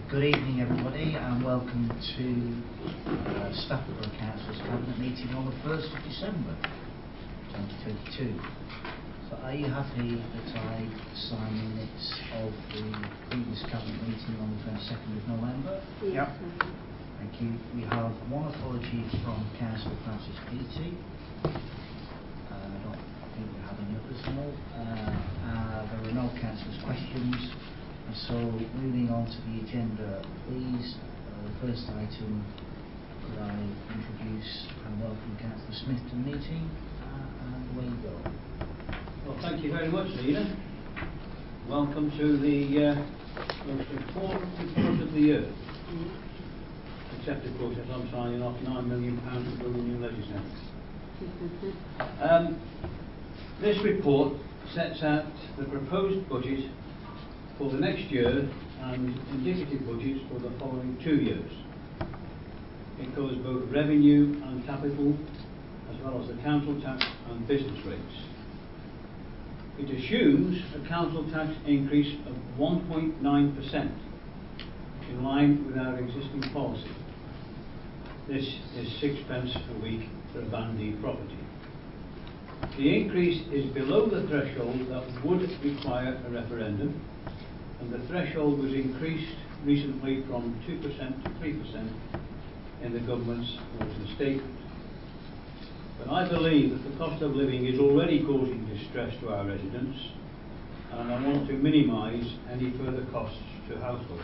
Good evening, everybody, and welcome to Staffordburgh Council's Cabinet meeting on the 1st of December 2022. So are you happy that I sign minutes of the previous Cabinet meeting on the 22nd of November? Yep. Thank you. We have one apology from Councillor Francis Beattie. I don't think we have any others now. There are no councillors' questions. So moving on to the agenda, please, the first item, could I introduce and welcome Councillor Smith to the meeting, and away you go. Well, thank you very much, Lena. Welcome to the most important report of the year. Except, of course, as I'm signing off £9 million to build a new leisure centre. This report sets out the proposed budget for the next year and indicative budgets for the following 2 years. It covers both revenue and capital, as well as the council tax and business rates. It assumes a council tax increase of 1.9%, in line with our existing policy. This is 6p a week for a Band D property. The increase is below the threshold that would require a referendum, and the threshold was increased recently from 2% to 3% in the government's autumn statement. But I believe that the cost of living is already causing distress to our residents, and I want to minimise any further costs to households.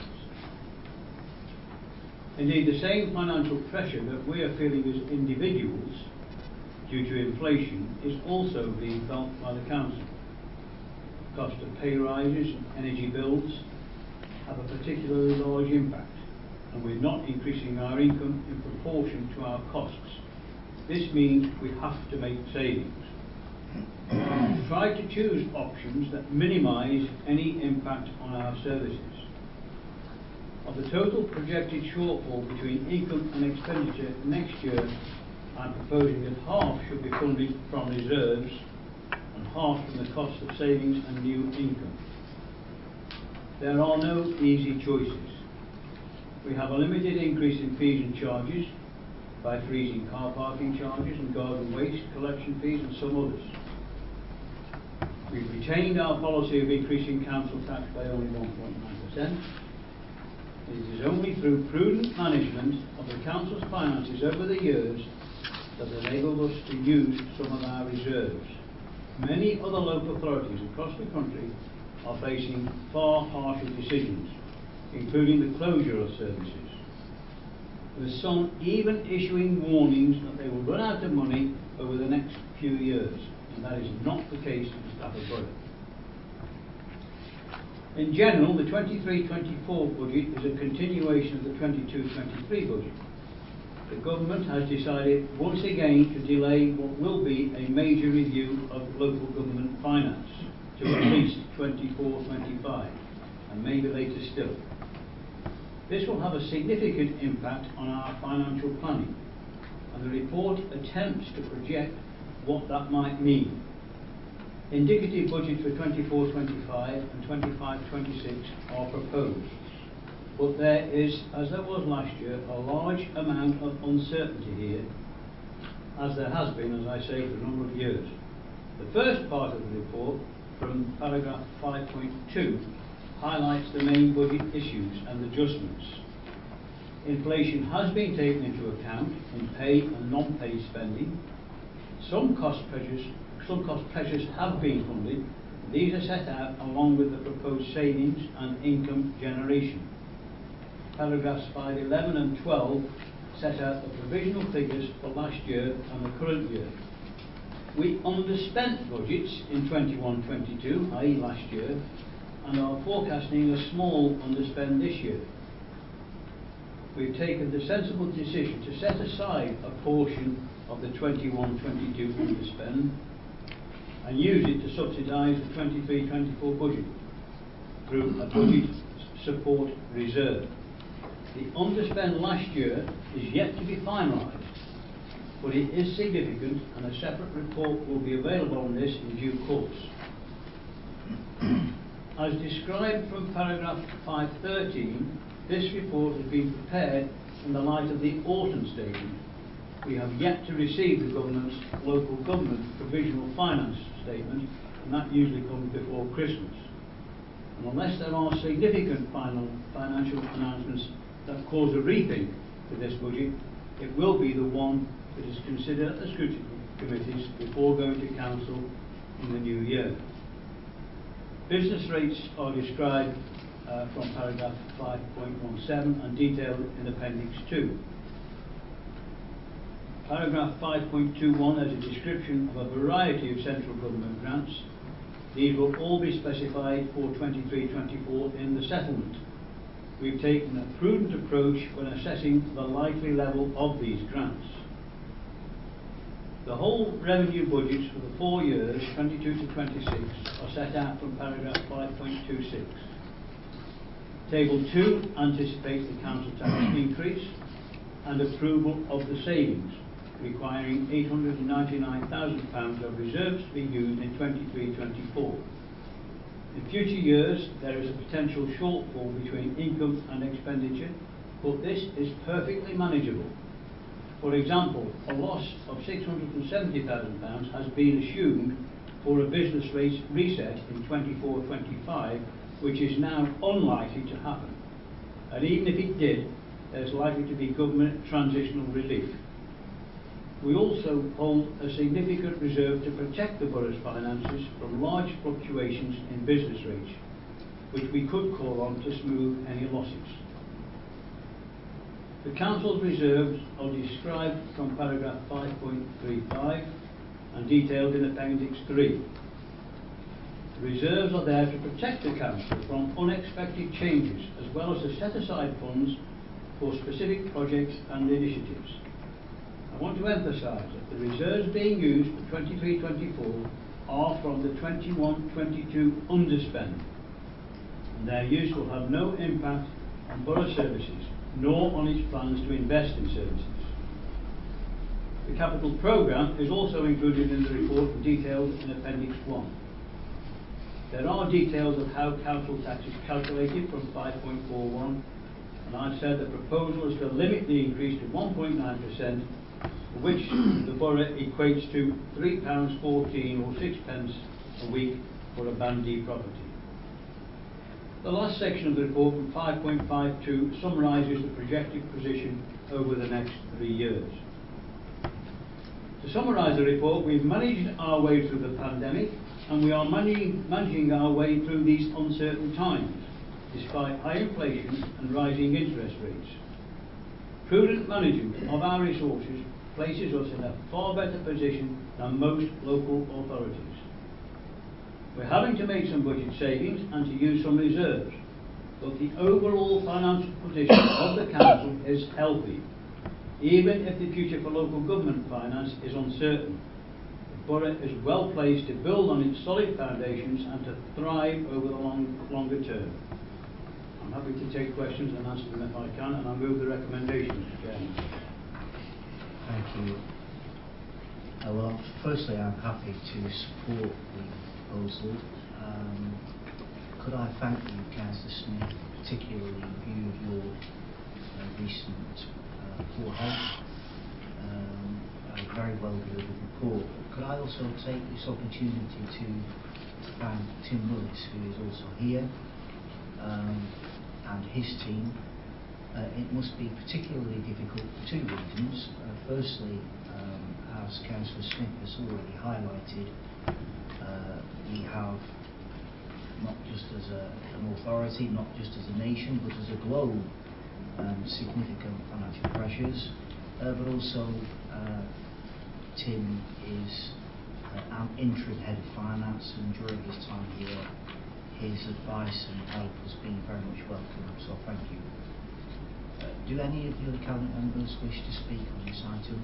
Indeed, the same financial pressure that we are feeling as individuals due to inflation is also being felt by the council. Cost of pay rises and energy bills have a particularly large impact, and we're not increasing our income in proportion to our costs. This means we have to make savings. Try to choose options that minimise any impact on our services. Of the total projected shortfall between income and expenditure next year, I'm proposing that half should be funded from reserves and half from the cost of savings and new income. There are no easy choices. We have a limited increase in fees and charges by freezing car parking charges and garden waste collection fees and some others. We've retained our policy of increasing council tax by only 1.9%. It is only through prudent management of the council's finances over the years that enabled us to use some of our reserves. Many other local authorities across the country are facing far harsher decisions, including the closure of services, with some even issuing warnings that they will run out of money over the next few years, and that is not the case in Stafford Borough. In general, the 23-24 budget is a continuation of the 22-23 budget. The government has decided once again to delay what will be a major review of local government finance to at least 24-25, and maybe later still. This will have a significant impact on our financial planning, and the report attempts to project what that might mean. Indicative budgets for 24-25 and 25-26 are proposed. But there is, as there was last year, a large amount of uncertainty here, as there has been, as I say, for a number of years. The first part of the report, from paragraph 5.2, highlights the main budget issues and adjustments. Inflation has been taken into account in pay and non-pay spending. Some cost pressures have been funded. These are set out along with the proposed savings and income generation. Paragraphs 5, 11 and 12 set out the provisional figures for last year and the current year. We underspent budgets in 21-22, i.e. last year, and are forecasting a small underspend this year. We've taken the sensible decision to set aside a portion of the 21-22 underspend and use it to subsidise the 23-24 budget through a budget support reserve. The underspend last year is yet to be finalised, but it is significant, and a separate report will be available on this in due course. As described from paragraph 513, this report has been prepared in the light of the Autumn Statement. We have yet to receive the government's local government provisional finance statement, and that usually comes before Christmas. And unless there are significant financial announcements that cause a rethink to this budget, it will be the one that is considered at the scrutiny committees before going to council in the new year. Business rates are described from paragraph 5.17 and detailed in Appendix 2. Paragraph 5.21 has a description of a variety of central government grants. These will all be specified for 23-24 in the settlement. We've taken a prudent approach when assessing the likely level of these grants. The whole revenue budgets for the 4 years, 22 to 26, are set out from paragraph 5.26. Table 2 anticipates the council tax increase and approval of the savings, requiring £899,000 of reserves to be used in 23-24. In future years, there is a potential shortfall between income and expenditure, but this is perfectly manageable. For example, a loss of £670,000 has been assumed for a business rate reset in 24-25, which is now unlikely to happen. And even if it did, there's likely to be government transitional relief. We also hold a significant reserve to protect the borough's finances from large fluctuations in business rates, which we could call on to smooth any losses. The council's reserves are described from paragraph 5.35 and detailed in Appendix 3. The reserves are there to protect the council from unexpected changes, as well as to set aside funds for specific projects and initiatives. I want to emphasise that the reserves being used for 23-24 are from the 21-22 underspend, and their use will have no impact on borough services, nor on its plans to invest in services. The capital programme is also included in the report and detailed in Appendix 1. There are details of how council tax is calculated from 5.41, and I've said the proposal is to limit the increase to 1.9%, which the borough equates to £3.14 or 6p a week for a Band D property. The last section of the report from 5.52 summarises the projected position over the next 3 years. To summarise the report, we've managed our way through the pandemic, and we are managing our way through these uncertain times, despite high inflation and rising interest rates. Prudent management of our resources places us in a far better position than most local authorities. We're having to make some budget savings and to use some reserves, but the overall financial position of the council is healthy. Even if the future for local government finance is uncertain, the borough is well placed to build on its solid foundations and to thrive over the longer term. I'm happy to take questions and answer them if I can, and I move the recommendation, Mr. Chairman. Thank you. Well, firstly, I'm happy to support the proposal. Could I thank you, Councillor Smith, particularly in view of your recent poor health. A very well delivered report. Could I also take this opportunity to thank Tim Willis, who is also here, and his team. It must be particularly difficult for 2 reasons. Firstly, as Councillor Smith has already highlighted, we have, not just as an authority, not just as a nation, but as a globe, significant financial pressures, but also Tim is an interim head of finance, and during his time here, his advice and help has been very much welcome, so thank you. Do any of the other cabinet members wish to speak on this item?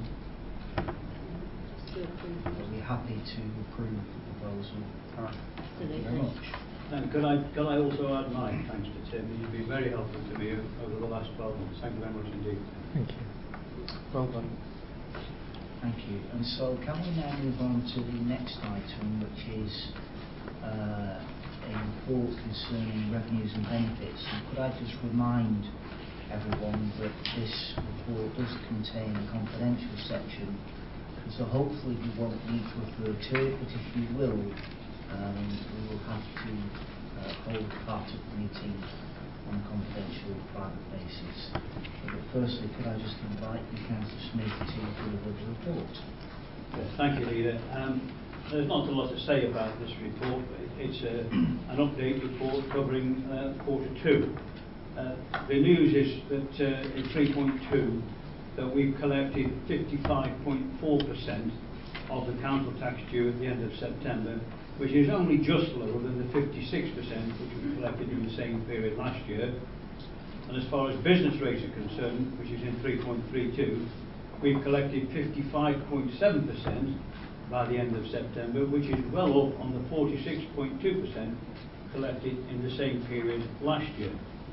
Are we happy to approve the proposal? Thank you very much. Could I also add my thanks to Tim? He's been very helpful to me over the last 12 months. Thank you very much indeed. Thank you. Well done. Thank you. And so can we now move on to the next item, which is a report concerning revenues and benefits. And could I just remind everyone that this report does contain a confidential section, so hopefully you won't need to refer to it, but if you will, we will have to hold part of the meeting on a confidential private basis. But firstly, could I just invite you, Councillor Smith, to deliver the report? Yes, thank you, Leader. There's not a lot to say about this report. It's an update report covering quarter 2. The news is that in 3.2 that we've collected 55.4% of the council tax due at the end of September, which is only just lower than the 56% which we collected in the same period last year. And as far as business rates are concerned, which is in 3.32, we've collected 55.7% by the end of September, which is well up on the 46.2% collected in the same period last year.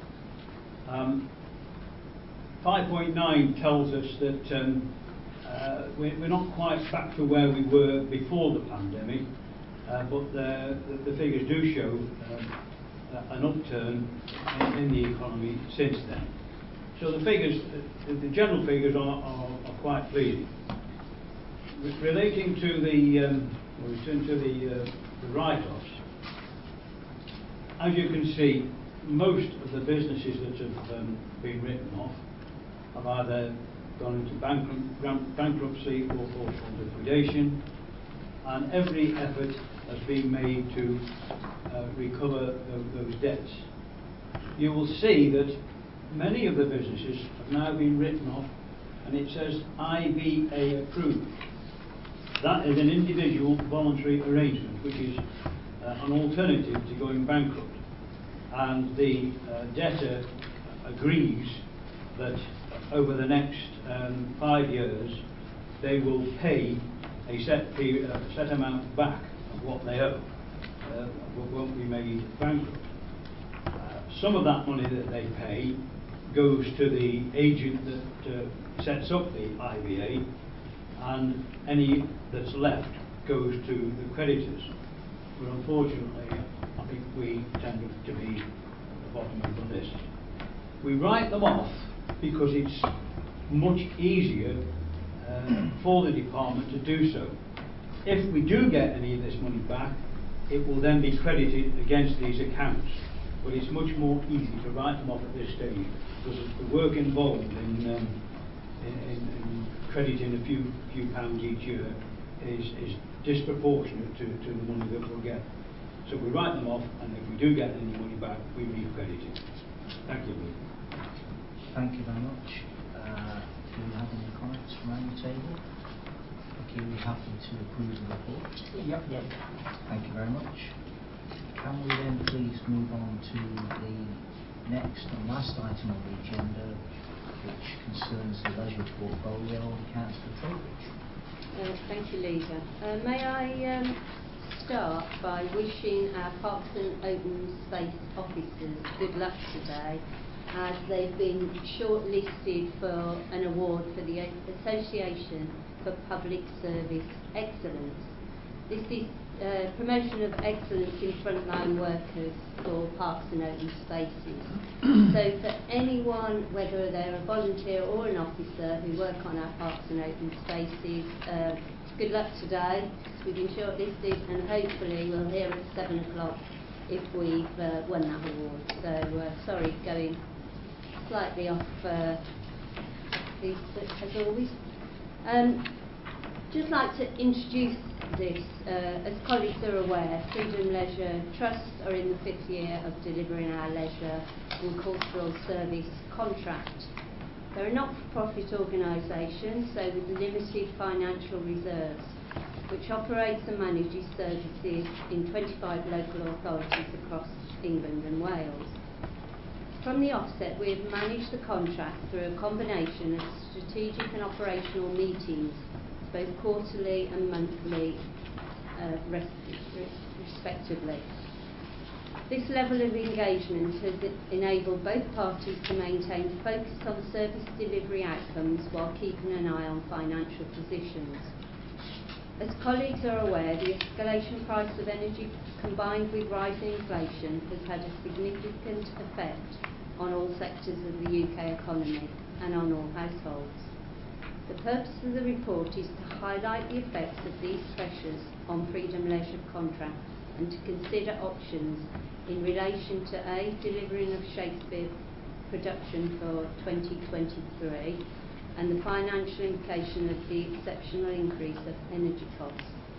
5.9 tells us that we're not quite back to where we were before the pandemic, but the figures do show an upturn in the economy since then. So the figures, the general figures are quite pleasing. Relating to the write-offs, as you can see, most of the businesses that have been written off have either gone into bankruptcy or liquidation, and every effort has been made to recover those debts. You will see that many of the businesses have now been written off, and it says IVA approved. That is an individual voluntary arrangement, which is an alternative to going bankrupt. And the debtor agrees that over the next 5 years they will pay a set amount back of what they owe, won't be made bankrupt. Some of that money that they pay goes to the agent that sets up the IVA, and any that's left goes to the creditors. But unfortunately, I think we tend to be at the bottom of the list. We write them off because it's much easier for the department to do so. If we do get any of this money back, it will then be credited against these accounts. But it's much more easy to write them off at this stage because of the work involved in crediting a few pounds each year is disproportionate to the money that we'll get. So we write them off, and if we do get any money back, we re-credit it. Thank you. Thank you very much. Do you have any comments from around the table? Okay, we're happy to approve the report. Yep. Thank you very much. Can we then please move on to the next and last item on the agenda, which concerns the leisure portfolio, and Councillor Trowbridge. Thank you, Leader. May I start by wishing our Parks and Open Space officers good luck today, as they've been shortlisted for an award for the Association for Public Service Excellence. This is promotion of excellence in frontline workers for Parks and Open Spaces. So for anyone, whether they're a volunteer or an officer who work on our Parks and Open Spaces, good luck today. We've been shortlisted, and hopefully we'll hear at 7 o'clock if we've won that award. So sorry, going slightly off piece as always. Just like to introduce this. As colleagues are aware, Freedom Leisure Trusts are in the 5th year of delivering our leisure and cultural service contract. They're a not-for-profit organisation, so with limited financial reserves, which operates and manages services in 25 local authorities across England and Wales. From the offset, we have managed the contract through a combination of strategic and operational meetings, both quarterly and monthly, respectively. This level of engagement has enabled both parties to maintain focus on service delivery outcomes while keeping an eye on financial positions. As colleagues are aware, the escalation price of energy combined with rising inflation has had a significant effect on all sectors of the UK economy and on all households. The purpose of the report is to highlight the effects of these pressures on Freedom Leisure contracts and to consider options in relation to A, delivering of Shakespeare production for 2023 and the financial implication of the exceptional increase of energy costs.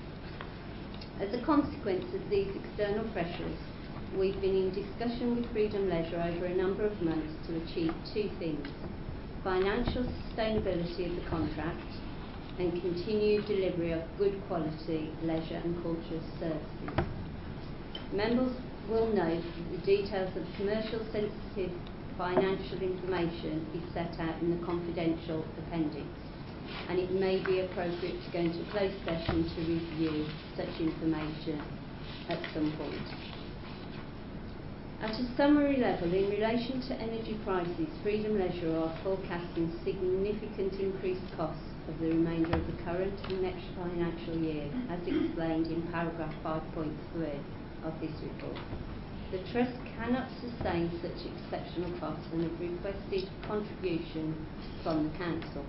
As a consequence of these external pressures, we've been in discussion with Freedom Leisure over a number of months to achieve two things: financial sustainability of the contract and continued delivery of good quality leisure and cultural services. Members will note that the details of commercial sensitive financial information is set out in the confidential appendix, and it may be appropriate to go into a closed session to review such information at some point. At a summary level, in relation to energy prices, Freedom Leisure are forecasting significant increased costs of the remainder of the current and next financial year, as explained in paragraph 5.3 of this report. The Trust cannot sustain such exceptional costs and have requested contribution from the Council.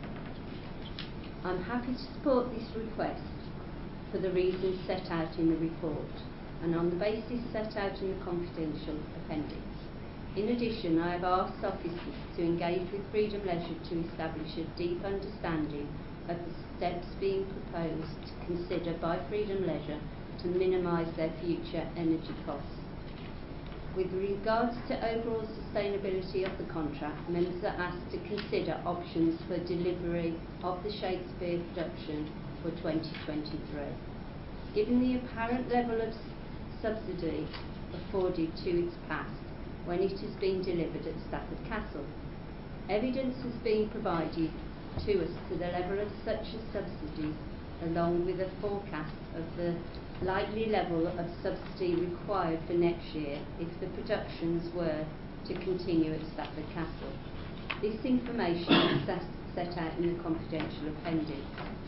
I'm happy to support this request for the reasons set out in the report and on the basis set out in the confidential appendix. In addition, I have asked officers to engage with Freedom Leisure to establish a deep understanding of the steps being proposed to consider by Freedom Leisure to minimise their future energy costs. With regards to overall sustainability of the contract, members are asked to consider options for delivery of the Shakespeare production for 2023. Given the apparent level of subsidy afforded to its past when it has been delivered at Stafford Castle, evidence has been provided to us to the level of such a subsidy, along with a forecast of the likely level of subsidy required for next year if the productions were to continue at Stafford Castle. This information is set out in the confidential appendix.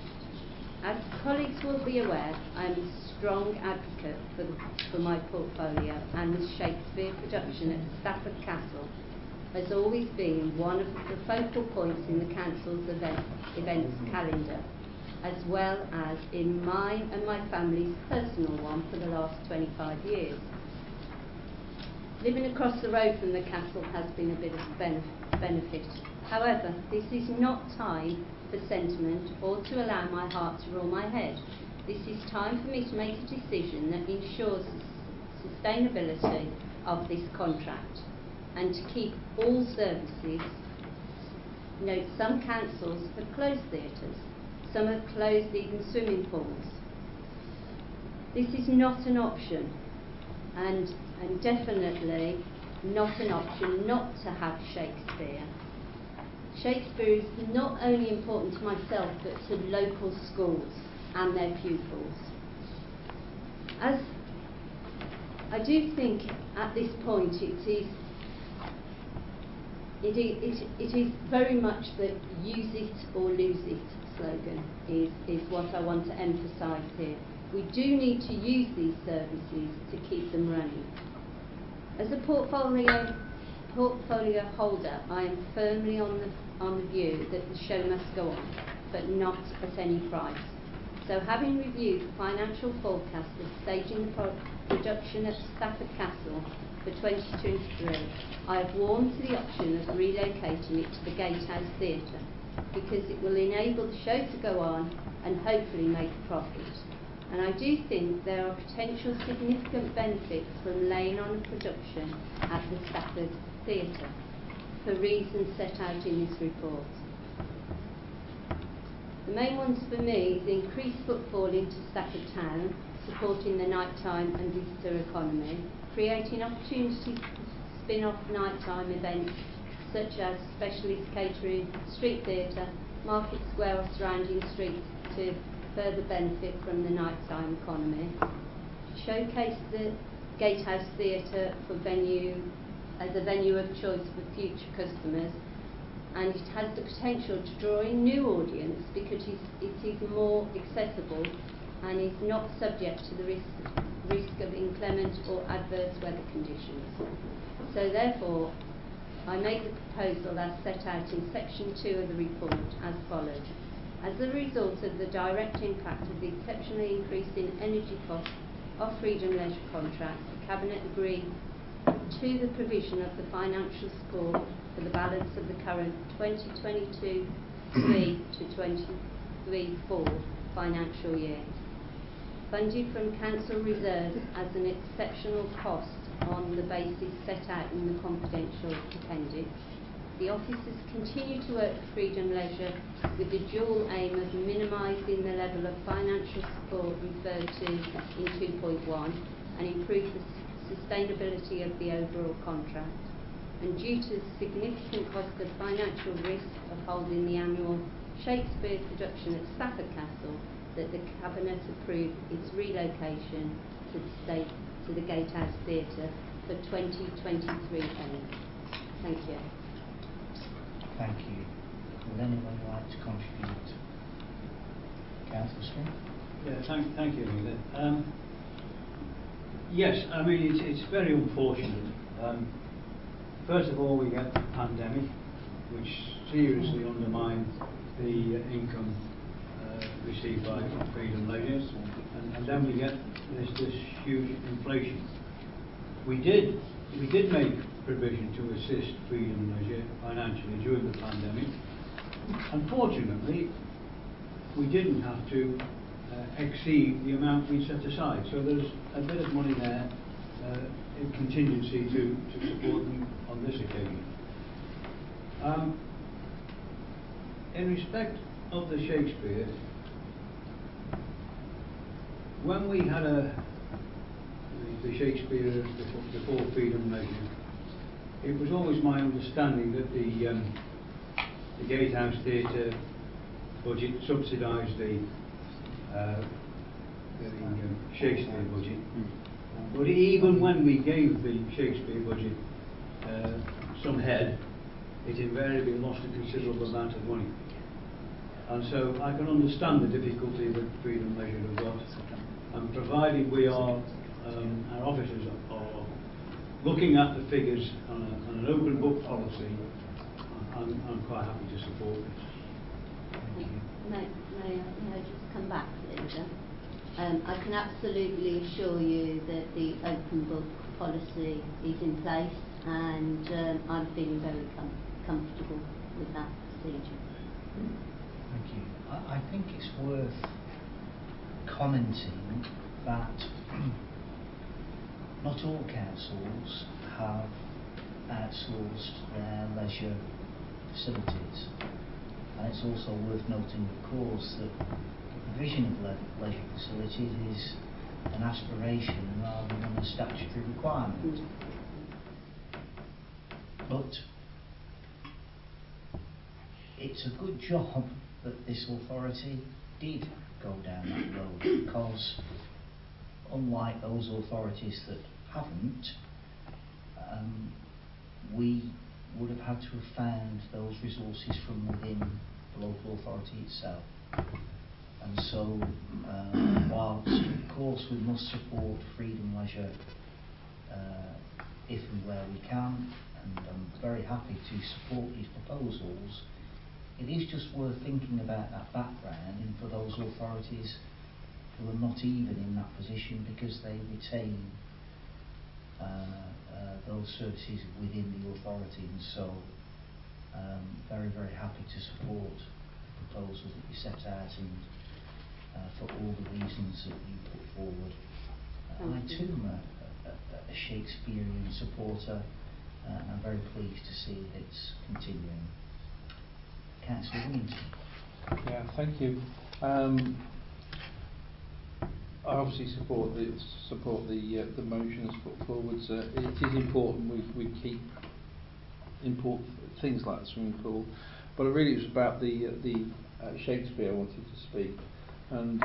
As colleagues will be aware, I am a strong advocate for my portfolio, and the Shakespeare production at Stafford Castle has always been one of the focal points in the Council's events calendar, as well as in mine and my family's personal one for the last 25 years. Living across the road from the castle has been a bit of a benefit. However, this is not time for sentiment or to allow my heart to rule my head. This is time for me to make a decision that ensures the sustainability of this contract and to keep all services. Note, some councils have closed theatres. Some have closed even swimming pools. This is not an option, and definitely not an option not to have Shakespeare. Shakespeare is not only important to myself but to local schools and their pupils. As I do think at this point it is very much the use it or lose it slogan is what I want to emphasise here. We do need to use these services to keep them running. As a portfolio holder, I am firmly on the view that the show must go on, but not at any price. So, having reviewed the financial forecast of staging the production at Stafford Castle for 2023, I have warmed to the option of relocating it to the Gatehouse Theatre, because it will enable the show to go on and hopefully make a profit. And I do think there are potential significant benefits from laying on a production at the Stafford Theatre for reasons set out in this report. The main ones for me is increased footfall into Stafford Town, supporting the nighttime and visitor economy, creating opportunities for spin-off nighttime events such as specialist catering, street theatre, Market Square or surrounding streets to further benefit from the nighttime economy, showcase the Gatehouse Theatre as a venue of choice for future customers, and it has the potential to draw in new audience because it is more accessible and is not subject to the risk of inclement or adverse weather conditions. So therefore, I make the proposal as set out in section 2 of the report as follows. As a result of the direct impact of the exceptionally increasing energy costs of Freedom Leisure contracts, the Cabinet agreed to the provision of the financial support for the balance of the current 2022-3 to 23-4 financial year. Funded from council reserves as an exceptional cost on the basis set out in the confidential appendix. The officers continue to work for Freedom Leisure with the dual aim of minimising the level of financial support referred to in 2.1 and improve the sustainability of the overall contract. And due to the significant cost of financial risk of holding the annual Shakespeare production at Stafford Castle, that the Cabinet approved its relocation to the Gatehouse Theatre for 2023 only. Thank you. Thank you. Would anyone like to contribute? Councillor Smith? Yeah, thank you, Rita. Yes, I mean, it's very unfortunate. First of all, we get the pandemic, which seriously undermined the income received by Freedom Leisure, and then we get this huge inflation. We did make provision to assist Freedom Leisure financially during the pandemic. Unfortunately, we didn't have to exceed the amount we set aside, so there's a bit of money there in contingency to support them on this occasion. In respect of the Shakespeare, when we had the Shakespeare before Freedom Leisure, it was always my understanding that the Gatehouse Theatre budget subsidised the Shakespeare budget. But even when we gave the Shakespeare budget some head, it invariably lost a considerable amount of money. And so I can understand the difficulty that Freedom Leisure have got. And provided we are, our officers are looking at the figures on an open book policy, I'm quite happy to support this. May I just come back, Linda? I can absolutely assure you that the open book policy is in place, and I'm feeling very comfortable with that procedure. Thank you. I think it's worth commenting that not all councils have outsourced their leisure facilities, and it's also worth noting, of course, that the provision of leisure facilities is an aspiration rather than a statutory requirement. But it's a good job that this authority did go down that road, because unlike those authorities that haven't, we would have had to have found those resources from within the local authority itself. And so, whilst of course we must support Freedom Leisure if and where we can, and I'm very happy to support these proposals, it is just worth thinking about that background, and for those authorities who are not even in that position because they retain those services within the authority. And so very, very happy to support the proposal that you set out, and for all the reasons that you put forward. I too am a Shakespearean supporter, and I'm very pleased to see it's continuing. Councillor Williamson. Yeah, thank you. I obviously support the motion as put forward. It is important we keep import things like the swimming pool, but it really was about the Shakespeare I wanted to speak. And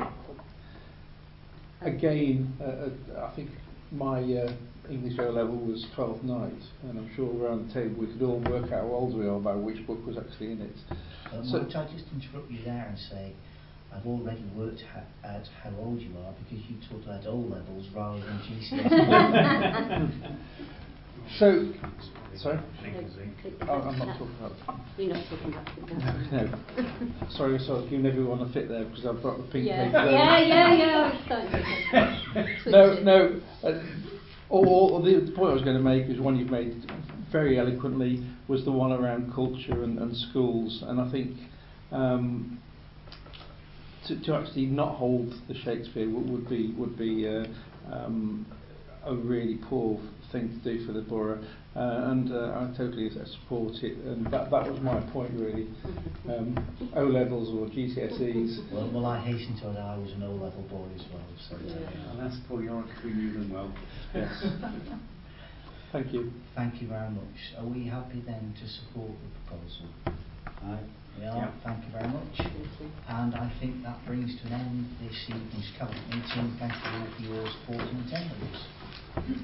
again, I think my English O level was 12th night, and I'm sure around the table we could all work out how old we are by which book was actually in it. Might I just interrupt you there and say, I've already worked out how old you are because you talked about O levels rather than GCSE. So, sorry? No, I'm not talking about. We're not talking about it. No. Sorry, giving everyone a fit there because I've got the pink Yeah, paper. yeah. It's starting to No. The point I was going to make is one you've made very eloquently was the one around culture and schools, and I think to actually not hold the Shakespeare would be a really poor thing to do for the borough, and I totally support it, and that was my point really. O levels or GCSEs. Well, I hasten to add I was an O level boy as well, so. And that's Paul York, who knew them well. Yes. Thank you. Thank you very much. Are we happy then to support the proposal? Aye. We are. Yeah. Thank you very much. And I think that brings to an end this evening's cabinet meeting. Thank you all for your support and attendance.